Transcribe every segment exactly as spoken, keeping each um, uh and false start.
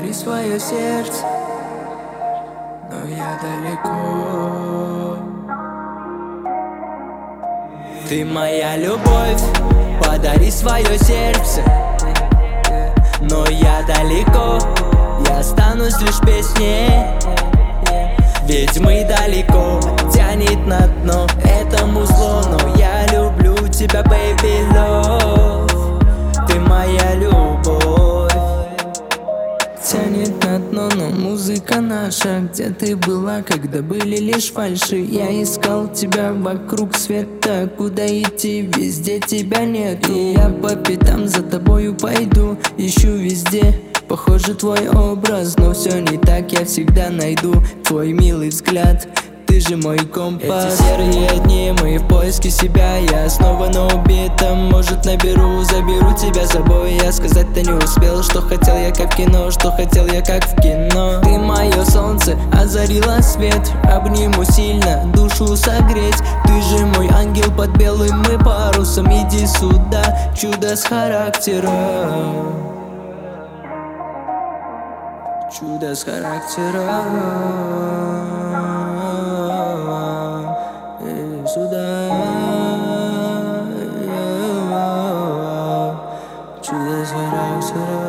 Подари свое сердце, но я далеко. Ты моя любовь, подари свое сердце, но я далеко. Я останусь лишь песней, ведь мы далеко. Тянет на дно этому зло, но я люблю тебя, baby love. Ты моя любовь. Тянет на дно, но музыка наша. Где ты была, когда были лишь фальши? Я искал тебя вокруг света. Куда идти, везде тебя нет. И я по пятам за тобою пойду. Ищу везде, похоже твой образ, но все не так, я всегда найду твой милый взгляд. Ты же мой компас. Эти серые дни, мы в поиске себя. Я снова на убитом, может наберу, заберу тебя с собой. Я сказать-то не успел, что хотел я как в кино, что хотел я как в кино. Ты мое солнце, озарила свет. Обниму сильно, душу согреть. Ты же мой ангел под белым и парусом. Иди сюда, чудо с характером. Чудо с характером. Иди сюда. Чудо с характером.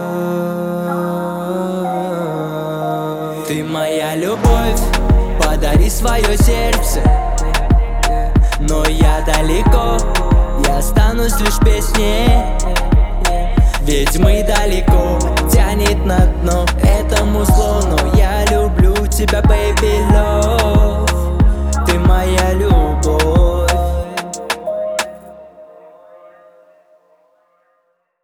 Ты моя любовь, подари свое сердце, но я далеко. Я останусь лишь песней, ведь мы далеко. Тянет на дно этому зло, но я люблю тебя, baby love.